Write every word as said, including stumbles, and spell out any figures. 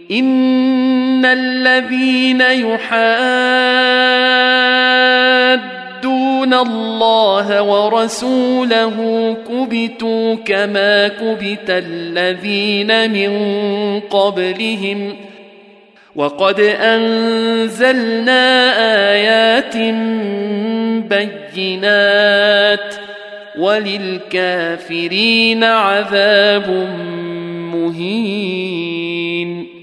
إن الذين يحادون الله ورسوله كبتوا كما كبت الذين من قبلهم وقد أنزلنا آيات بينات وللكافرين عذاب مهين.